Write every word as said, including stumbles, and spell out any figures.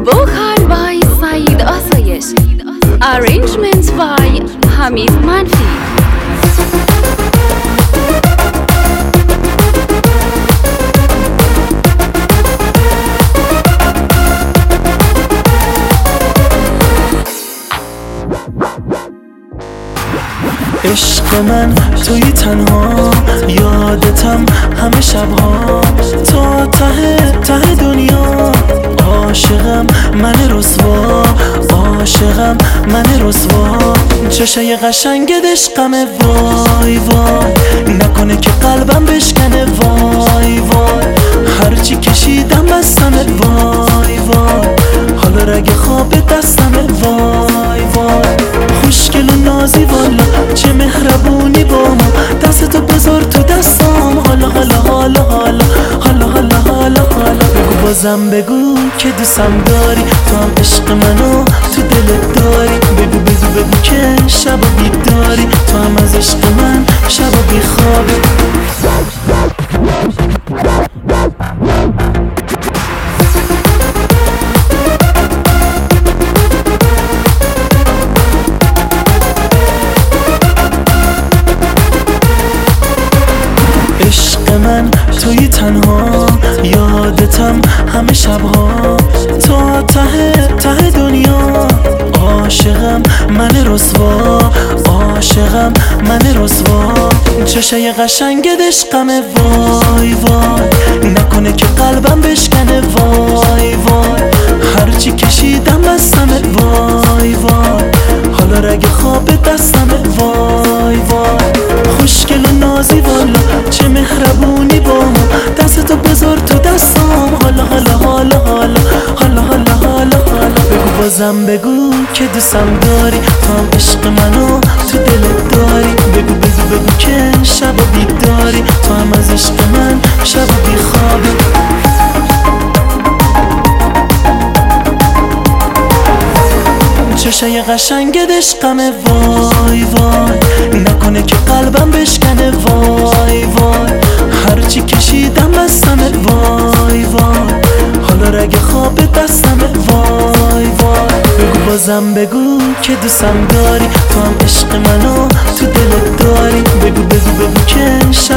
Vocal by Saeed Asayesh. Arrangement by Hamid Manfi. عشق من توی تنها یادتم همه شبها تا ته ته دنیا عاشقم من رسوا عاشقم من رسوا چشای قشنگ عشقمه وای وای نکنه که قلبم بشکنه وای وای هرچی کشیدم بستمه وای وای حالا رگ خواب دستمه وای وای خوشگل و نازی والا چه مهربونی با ما دستتو بذار تو دستام حالا حالا حالا حالا حالا حالا حالا حالا بگو بازم بگو که دوستم داری تو هم عشق منو تو دلت داری بگو بگو بگو که شب و بیداری تو هم از عشق من شب و بیخوابی عشق من توی تنها یادتم همه شبها تا ته ته دنیا عاشقم من رسوا عاشقم من رسوا چشای قشنگ عشقمه وای وای نکنه که قلبم بشکنه وای وای هرچی کشیدم بستمه وای وای حالا رگ خواب دستمه وای وای خوشگل و نازی والا چه مهربونی با ما دستتو بذار تو دستام حالا حالا حالا حالا حالا حالا حالا حالا بگو بازم بگو که دوستم داری تو هم عشق منو تو دلت داری بگو بگو بگو که شب و بیداری تو هم از عشق من شب و بیخوابی چشای قشنگ عشقمه وای وای نکنه که قلبم بشکنه وای وای هرچی کشیدم بستمه وای وای حالا رگ خواب دستمه وای وای بگو بازم بگو که دوستم داری تو هم عشق منو تو دلت داری بگو بگو بگو که شب